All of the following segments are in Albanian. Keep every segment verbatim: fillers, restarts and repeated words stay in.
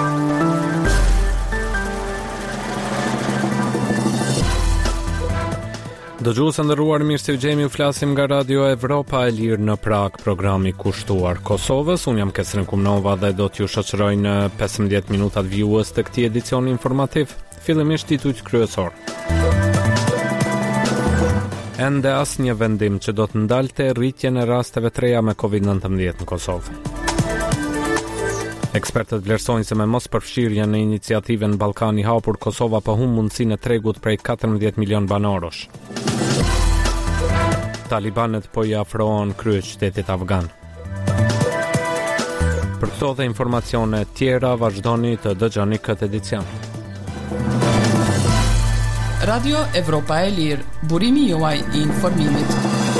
Dëgjuesë nderuar, mirë se u gjemi, u flasim nga Radio Evropa e Lirë në Prag, programi kushtuar Kosovës. Unë jam Kesrin Kumnova dhe do t'ju shoqëroj në pesëmbëdhjetë minutat vjues të këtij edicioni informativ. Fillimisht titujt kryesor. Ende asnjë vendim që do të ndalte rritjen e rasteve të reja me covid nineteen në Kosovë. Ekspertët vlerësojnë se me mos përfshirjen në iniciativën Ballkani i hapur, Kosova po humb mundësinë e tregut prej katërmbëdhjetë milion banorësh. Talibanët po i afrohen kryeqytetit afgan. Për këto dhe informacione tjera vazhdoni të dëgjoni këtë edicion. Radio Evropa e Lirë, burimi juaj i informimit.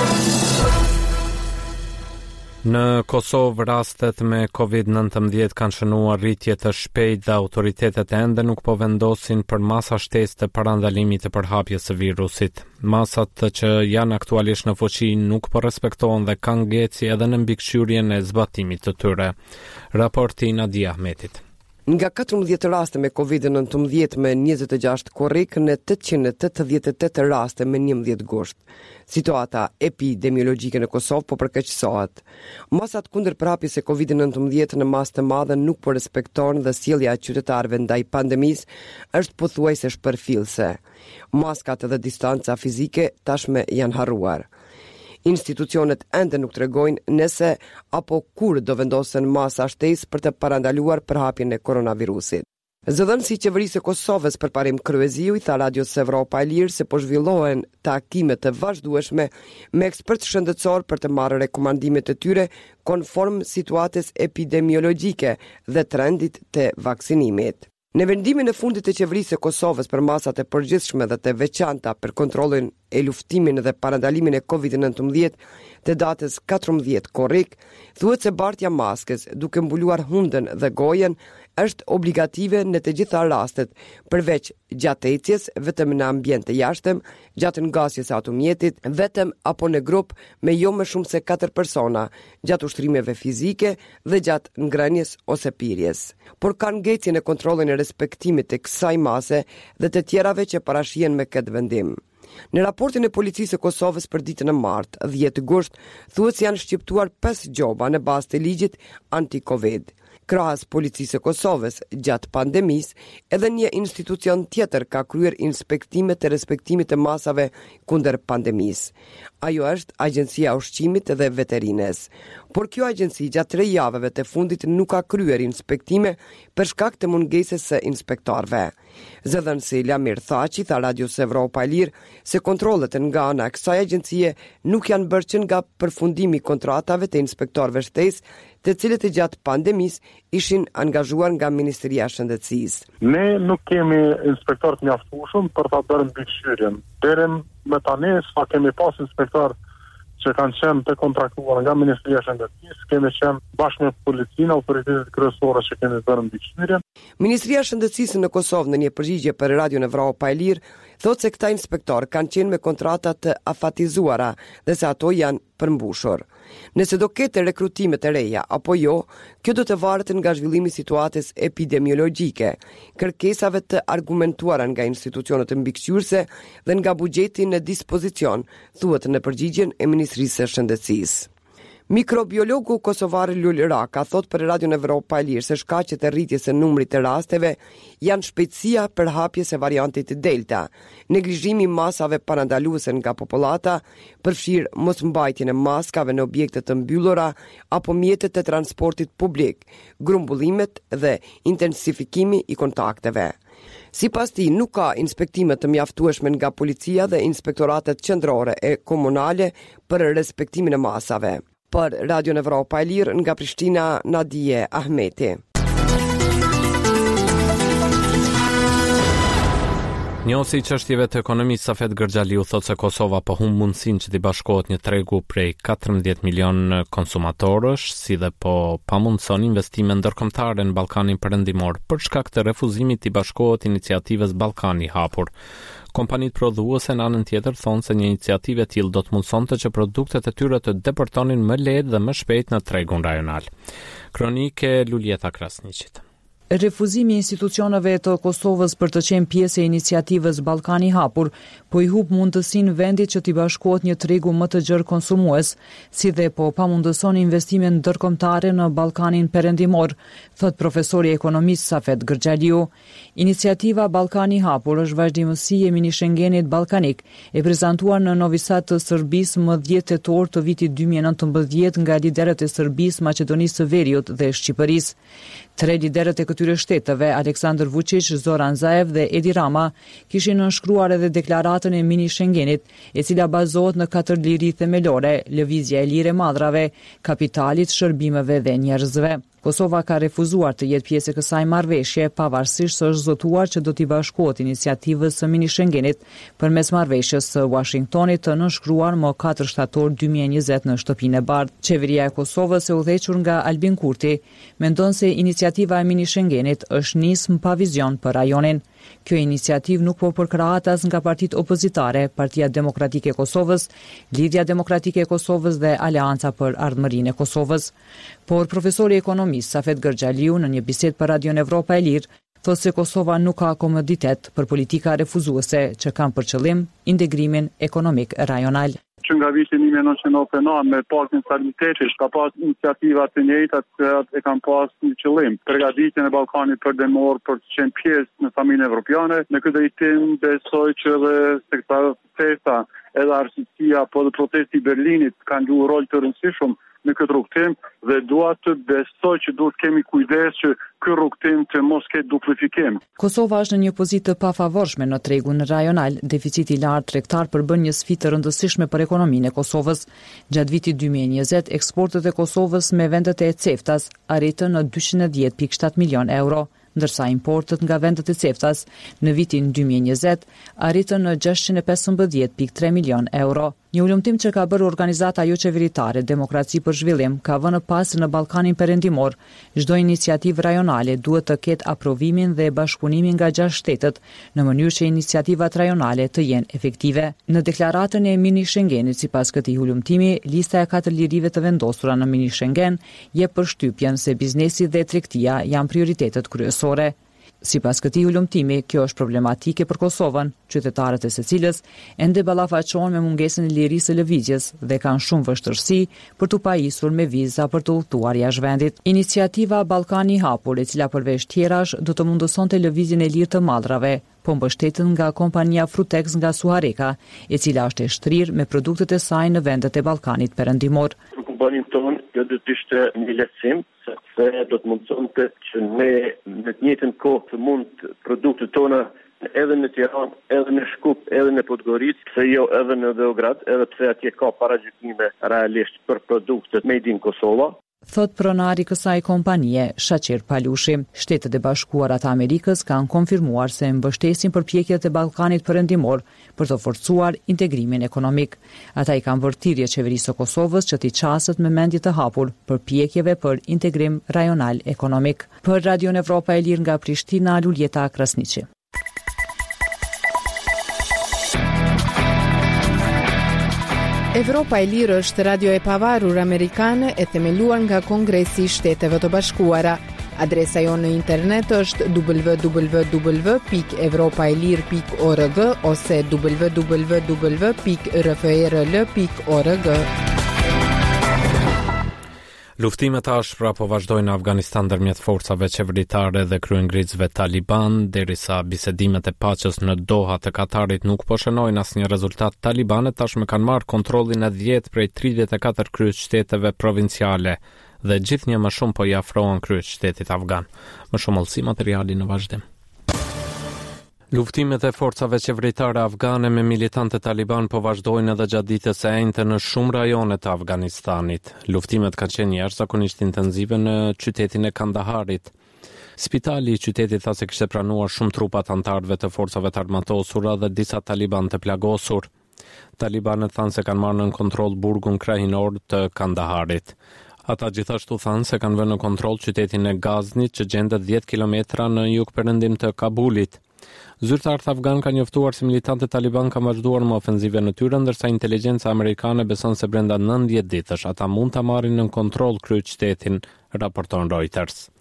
Në Kosovë rastet me covid nineteen kanë shënuar rritje të shpejtë dhe autoritetet ende nuk po vendosin për masa shtesë të parandalimit të përhapjes së virusit. Masat që janë aktualisht në fuqi nuk po respektohen dhe kanë ngeci edhe në mbikëqyrjen e zbatimit të tyre. Raporti Nadia Ahmetit. Nga katërmbëdhjetë raste me covid nineteen me njëzet e gjashtë korrik në tetëqind e tetëdhjetë e tetë raste me njëmbëdhjetë gusht. Situata epidemiologjike në Kosovë po përkeqësohet. Masat kundër prapjes së covid nineteen në masë të madhe nuk po respektohen dhe sjellja e qytetarëve ndaj pandemisë është pothuajse shpërfillse. Maskat dhe distanca fizike tashme janë harruar. Institucionet ende nuk tregojnë nëse apo kur do vendosen masa shtesë për të parandaluar përhapjen e koronavirusit. Zëdhënësi i Qeverisë së Kosovës përparim kryeziu i tha Radios Evropa e Lirë se po zhvillohen takime të vazhdueshme me ekspertë shëndetësor për të marrë rekomandimet e tyre konform situatës epidemiologjike dhe trendit të vaksinimit. Në vendimin e fundit të Qeverisë së Kosovës për masat e përgjithshme dhe të veçanta për kontrollin e luftimin dhe parandalimin e covid nineteen të datës katërmbëdhjetë korrik, thuhet se bartja maskës duke mbuluar hundën dhe gojen është obligative në të gjitha rastet, përveç gjatë ecjes, vetëm në ambient të jashtëm, gjatë ngasjes së automjetit, vetëm apo në grup me jo më shumë se katër persona, gjatë ushtrimeve fizike dhe gjatë ngrënies ose pirjes. Por kanë ngecjen e kontrollin e respektimit të kësaj mase dhe të tjerave që parashihen me këtë vendim. Në raportin e policisë së Kosovës për ditën e martë, dhjetë gusht, thuhet se janë shqiptuar pesë gjoba në bazë të ligjit anti-Covid. Krahas policisë së Kosovës gjatë pandemisë, edhe një institucion tjetër ka kryer inspektime të respektimit të masave kundër pandemisë. Ajo është Agjencia e Ushqimit dhe Veterines. Por kjo agjenci gjatë tre javëve të fundit nuk ka kryer inspektime për shkak të mungesës së inspektorëve. Zëdhënësi Lamir Thaçi tha Radios Evropa e Lirë se kontrollet nga ana e kësaj agjencie nuk janë bërë që nga përfundimi i kontratave të inspektorëve shtesë, të cilët e gjatë pandemisë ishin angazhuar nga Ministria e Shëndetësisë. Ne nuk kemi inspektor të mjaftueshëm për ta bërë mbikëqyrjen. Deri më tani sa kemi pas inspektor që kanë qenë të kontraktuar nga Ministria e Shëndetësisë, kemi qenë bashkë me policinë, autoritetet kryesore që kemi bërë mbikëqyrjen. Ministria e Shëndetësisë në Kosovë në një përgjigje për Radio Evropa e Lirë thotë se këta inspektor kanë qenë me kontrata të afatizuara dhe se ato janë përmbushur. Nëse do ketë rekrutime të reja apo jo, kjo do të varet nga zhvillimi i situatës epidemiologjike, kërkesave të argumentuara nga institucionet mbikëqyrëse dhe nga buxheti në dispozicion, thuhet në përgjigjen e Ministrisë së Shëndetësisë. Mikrobiologu kosovar Lul Raka thot për Radio Evropa e Lirë se shkaqet e rritjes së numrit të rasteve janë shpejtësia për hapjes e variantit Delta, neglizhimi i masave parandaluese nga popullata, përfshir mosmbajtjen e maskave në objekte të mbyllura apo mjetet të transportit publik, grumbullimet dhe intensifikimi i kontakteve. Sipas tij nuk ka inspektime të mjaftueshme nga policia dhe inspektoratet qendrore e komunale për respektimin e masave. Për Radio Evropa e Lirë nga Prishtina, Nadia Ahmeti. Njësi i çështjeve të ekonomisë Safet Gërxhaliu thotë se Kosova po humb mundësinë që t'i bashkohet një tregu prej katërmbëdhjetë milion konsumatorësh, si dhe po pamundson investime ndërkombëtare në Ballkanin Perëndimor për shkak të refuzimit t'i bashkohet iniciativës Ballkani i hapur. Kompanitë prodhuese në anën tjetër thonë se një iniciativë e tillë do të mundsonte që produktet e tyre të deportonin më lehtë dhe më shpejt në tregun rajonal. Kronike Lulieta Krasniqit. Refuzimi i institucioneve të Kosovës për të qenë pjesë e iniciativës Ballkani i hapur po i hub mundësinë vendit që t'i bashkohet një tregu më të gjerë konsumues, si dhe po pamundëson investime ndërkombëtare në Ballkanin Perëndimor, thot profesori ekonomist Safet Gërxhaliu. Iniciativa Ballkani i hapur është vazhdimësi e mini Schengenit ballkanik, e prezantuar në Novi Sad të Serbisë më dhjetë tetor të vitit dy mijë e nëntëmbëdhjetë nga liderët e Serbisë, Maqedonisë së Veriut dhe Shqipërisë. Tre liderët e këtyre shteteve, Aleksandar Vučić, Zoran Zaev dhe Edi Rama, kishin nënshkruar edhe deklaratën e mini Schengenit, e cila bazohet në katër liri themelore: lëvizja e lirë e madrave, kapitalit, shërbimeve dhe njerëzve. Kosova ka refuzuar të jetë pjesë e kësaj marrëveshje, pavarësisht se është zotuar që do t'i bashkohet iniciativës së mini Schengenit përmes marrëveshjes së Washingtonit të nënshkruar më katër shtator dy mijë e njëzet në Shtëpinë e Bardhë. Qeveria e Kosovës, e udhëhequr nga Albin Kurti, mendon se iniciativa e mini Schengenit është nismë pa vizion për rajonin. Kjo iniciativë nuk po përkrahet as nga partitë opozitare, Partia Demokratike e Kosovës, Lidhja Demokratike e Kosovës dhe Aleanca për Ardhmërinë e Kosovës. Por profesori ekonomist Safet Gërxhaliu në një bisedë për Radion Evropa e Lirë thotë se Kosova nuk ka komoditet për politika refuzuese që kanë për qëllim integrimin ekonomik rajonal. Që nga viti një mijë e nëntëqind e novëdhjetë e nëntë me Paktin Stabilitetit ka pas iniciativa të njëjta që e kanë pas një qëllim, përgatitjen e Ballkanit Perëndimor për të qenë pjesë në familjen evropiane. Në këtë drejtim besoj që edhe sektorët protesta, edhe arsiqësia apo edhe protesti i Berlinit kanë luajtur rol të rëndësishëm në këtë rrugtim dhe dua të besoj që duhet kemi kujdes që ky rrugtim të mos ketë duplifikim. Kosova është në një pozitë të pafavorshme në tregun rajonal. Deficiti i lartë tregtar përbën një sfidë të rëndësishme për ekonominë e Kosovës. Gjatë vitit dy mijë e njëzet, eksportet e Kosovës me vendet e CEFTA-s arritën në dyqind e dhjetë pikë shtatë milion euro, ndërsa importet nga vendet e CEFTA-s në vitin dy mijë e njëzet arritën në gjashtëqind e pesëmbëdhjetë pikë tre milion euro. Një ulëmtim që ka bërë organizata jo qeveritare Demokraci për Zhvillim ka vënë pas në Ballkanin Perëndimor, çdo iniciativë rajonale duhet të ketë aprovimin dhe bashkëpunimin nga gjashtë shtetet në mënyrë që iniciativat rajonale të jenë efektive. Në deklaratën e mini Schengenit, sipas këtij ulëmtimi, lista e katër lirive të vendosura në mini Schengen jep përshtypjen se biznesi dhe tregtia janë prioritetet kryesore. Sipas këtij ulëmtimi, kjo është problematike për Kosovën, qytetarët e secilës ende ballafaqohen me mungesën e lirisë së lëvizjes dhe kanë shumë vështirësi për të pajisur me viza për të udhëtuar jashtë vendit. Iniciativa Ballkani i hapur, e cila përveç tjerash do të mundësonte lëvizjen e lirë të madrave, po mbështetet nga kompania Frutex nga Suareka, e cila është e shtrirë me produktet e saj në vendet e Ballkanit Perëndimor. Kompaninë tonë kjo do të ishte një lehtësim, sepse do të mundësonte që ne në të njëjtën kohë të mund produktet tona edhe në Tiranë, edhe në Shkup, edhe në Podgoricë, pse jo edhe në Beograd, edhe pse atje ka paragjykime realisht për produktet made in Kosova. Thot pronari kësaj kompanie, Shaqir Palushi. Shtetet e Bashkuara të Amerikës kanë konfirmuar se mbështesin përpjekjet e Ballkanit Perëndimor për të forcuar integrimin ekonomik. Ata i kanë bërë thirrje qeverisë së Kosovës që t'i qaset me mendje të hapur përpjekjeve për integrim rajonal ekonomik. Për Radion Evropa e Lirë nga Prishtina, Luljeta Krasniqi. Evropa e Lirë është radio e pavarur amerikane e themeluar nga Kongresi i Shteteve të Bashkuara. Adresa jonë në internet është w w w pikë evropaelir pikë org ose w w w pikë r f r l pikë org. Luftimet ashpra po vazhdojnë në Afganistan ndërmjet forcave qeveritare dhe kryengritësve Taliban, derisa bisedimet e paqes në Doha të Katarit nuk po shënojnë asnjë rezultat. Talibanet tashmë kanë marrë kontrollin e dhjetë prej tridhjetë e katër kryeqyteteve provinciale dhe gjithnjë më shumë po i afrohen kryeqytetit afgan. Më shumë olsi materiali në vazhdim. Luftimet e forcave qeveritare afgane me militantë Taliban po vazhdojnë edhe gjatë ditës së enjte në shumë rajone të Afganistanit. Luftimet kanë qenë jashtëzakonisht intensive në qytetin e Kandaharit. Spitali i qytetit tha se kishte pranuar shumë trupa të antarëve të forcave të armatosura dhe disa taliban të plagosur. Talibanët thanë se kanë marrë në kontroll burgun krahinor të Kandaharit. Ata gjithashtu thanë se kanë vënë në kontroll qytetin e Gaznit që gjendet dhjetë kilometra në jugperëndim të Kabulit. Zyrtarët afgan kanë njoftuar se militantët Taliban kanë vazhduar me ofenzive në tyre, ndërsa inteligjenca amerikane beson se brenda nëntëdhjetë ditësh ata mund ta marrin në kontroll kryeqytetin, raporton Reuters.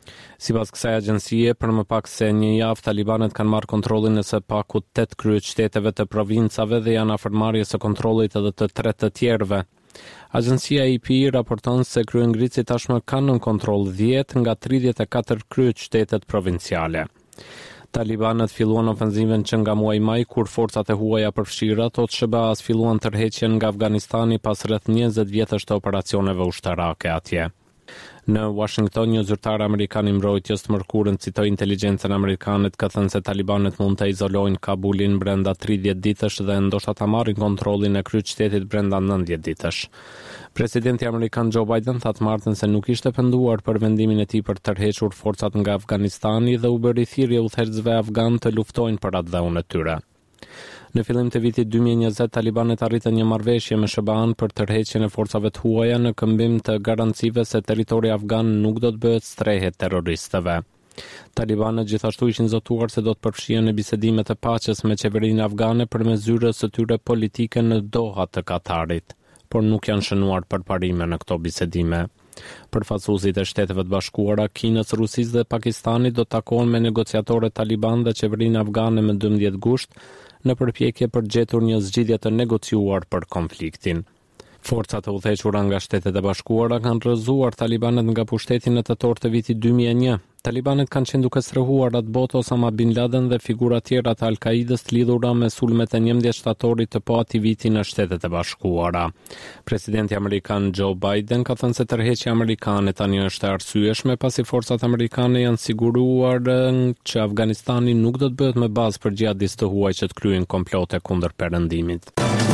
Sipas kësaj agjencie, për më pak se një javë talibanët kanë marrë kontrollin e së paku tetë kryeqyteteve të provincave dhe janë afër marrjes së kontrollit edhe të tre të tjerëve. Agjencia A P raporton se kryengritësit tashmë kanë në kontroll dhjetë nga tridhjetë e katër kryeqytetet provinciale. Talibanët filluan ofenzivën që nga muaji maj kur forcat e huaja përfshira O T S B A-s filluan tërheqjen nga Afganistani pas rreth njëzet vjetësh të operacioneve ushtarake atje. Në Washington, një zyrtar amerikan i mbrojtjes të mërkurën citoi inteligjencën amerikane ka thënë se talibanët mund të izolojnë Kabulin brenda tridhjetë ditësh dhe ndoshta ta marrin kontrollin e kryeqytetit brenda nëntëdhjetë ditësh. Presidenti amerikan Joe Biden tha të martën se nuk ishte penduar për vendimin e tij për të tërhequr forcat nga Afganistani dhe u bëri thirrje udhëheqësve afgan të luftojnë për atë dhëun e tyre. Në fillim të vitit dy mijë e njëzet, talibanët arritën një marrëveshje me S B A-n për tërheqjen e forcave të huaja në këmbim të garancive se territori afgan nuk do të bëhet strehje terroristëve. Talibanët gjithashtu ishin zotuar se do të përfshihen në bisedime të paqes me qeverinë afgane përmes zyrës së tyre politike në Doha të Katarit, por nuk janë shënuar përparime në këto bisedime. Përfaqësuesit e Shteteve të Bashkuara, Kinës, Rusisë dhe Pakistanit do të takohen me negociatorët taliban dhe qeverinë afgane më dymbëdhjetë gusht në përpjekje për gjetur një zgjidhje të negociuar për konfliktin. Forcat e udhëhequra nga Shtetet e Bashkuara kanë rrëzuar talibanët nga pushteti në tetor të vitit dy mijë e një. Talibanët kanë qenë duke strehuar atë botë Osama Bin Laden dhe figura tjera të Al-Qaidës të lidhura me sulmet e njëmbëdhjetë shtatorit të po atij viti në Shtetet e Bashkuara. Presidenti amerikan Joe Biden ka thënë se tërheqja amerikane tani është e arsyeshme pasi forcat amerikane janë siguruar që Afganistani nuk do të bëhet më bazë për xhihadistë të huaj që të kryejnë komplote kundër perëndimit.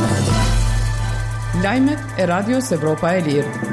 Lajmet e Radios Evropa e Lirë.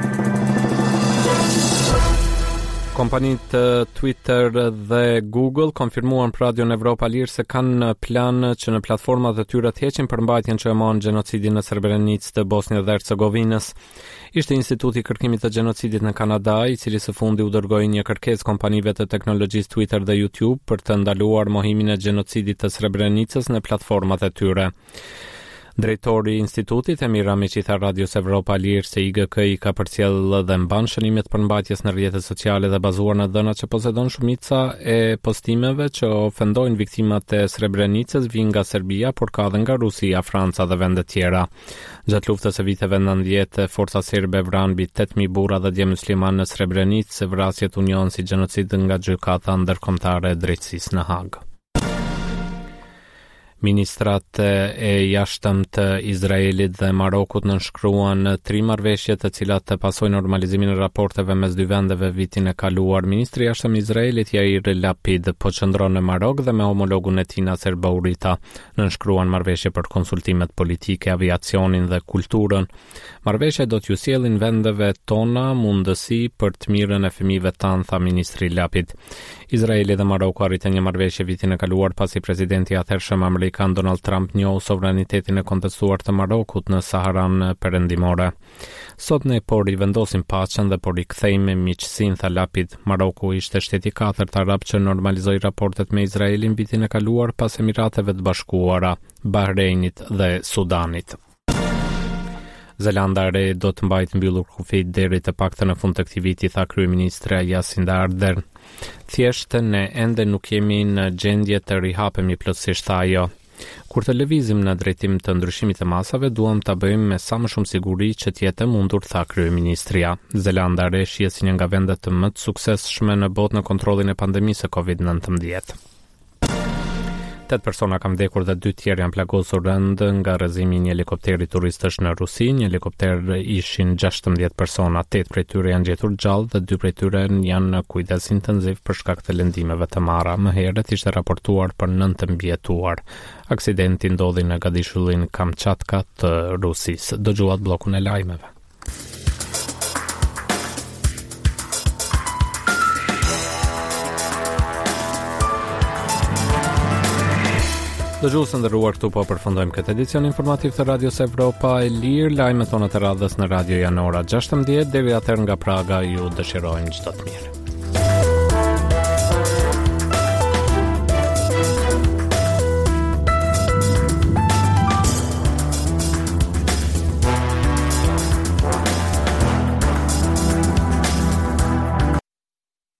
Kompanitë Twitter dhe Google konfirmuan për Radion Evropa Lirë se kanë plan që në platformat e tyre të heqin përmbajtjen që e mohon gjenocidin në Srebrenicë të Bosnjë dhe Hercegovinës. Ishte Instituti i Kërkimit të Gjenocidit në Kanada, i cili së fundi u dërgoi një kërkesë kompanive të teknologjisë Twitter dhe YouTube për të ndaluar mohimin e gjenocidit të Srebrenicës në platformat e tyre. Drejtori i institutit Emir Ramiqi tha Radios Evropa Lirë se I G K I ka përcjell dhe mban shënimet për mbajtjes në rrjetet sociale dhe bazuar në dhënat që posedon shumica e postimeve që ofendojnë viktimat e Srebrenicës vijnë nga Serbia, por ka edhe nga Rusia, Franca dhe vende tjera. Gjatë luftës së viteve nëntëdhjetë, forca serbe vranë mbi tetë mijë burra dhe dje musliman në Srebrenicë, vrasjet u njohin si gjenocid nga gjykata ndërkombëtare e drejtësisë në Hag. Ministrat e jashtëm të Izraelit dhe Marokut nënshkruan tri marrëveshje të cilat të pasojnë normalizimin e raporteve mes dy vendeve vitin e kaluar. Ministri i jashtëm I Izraelit Yair Lapid po qëndron në Marok dhe me homologun e tij Nasser Bourita nënshkruan marrëveshje për konsultimet politike, aviacionin dhe kulturën. Marrëveshjet do t'ju sjellin vendeve tona mundësi për të mirën e fëmijëve tanë, tha ministri Lapid. Izraeli dhe Maroku arritën një marrëveshje vitin e kaluar pasi presidenti i atëhershëm amerikan Donald Trump njohu sovranitetin e kontestuar të Marokut në Saharan perëndimore. Sot ne po rivendosim paqen dhe po rikthejmë miqësinë, tha Lapid. Maroku ishte shteti i katërt arab që normalizoi raportet me Izraelin vitin e kaluar pas Emirateve të Bashkuara, Bahreinit dhe Sudanit. Zelanda e Re do të mbajtë mbyllur kufijt deri të paktën në fund të këtij viti, tha kryeministra Jacinda Ardern. Thjesht ne ende nuk jemi në gjendje të rihapemi plotësisht, tha ajo. Kur të lëvizim në drejtim të ndryshimit të masave, duam ta bëjmë me sa më shumë siguri që të jetë e mundur, tha kryeministria. Zelanda e Re shihet si një nga vendet më të suksesshme në botë në kontrollin e pandemisë së covid nëntëmbëdhjetë. Tet persona kanë vdekur dhe dy tjerë janë plagosur rënd nga rrëzimi I një helikopteri turistësh në Rusi. Një helikopter ishin gjashtëmbëdhjetë persona, tetë prej tyre janë gjetur gjallë dhe dy prej tyre janë në kujdes intenziv për shkak të lëndimeve të marra. Më herët ishte raportuar për nëntë mbijetuar. Aksidenti ndodhi në Gadishullin Kamchatka të Rusisë. Dëgjuat bllokun e lajmeve. Dëgjues nderuar, këtu po përfundojmë këtë edicion informativ të Radios Evropa e Lirë. Lajmet tona të radhës në radio janë ora gjashtëmbëdhjetë. Deri atëherë nga Praga ju dëshirojmë çdo të mirë.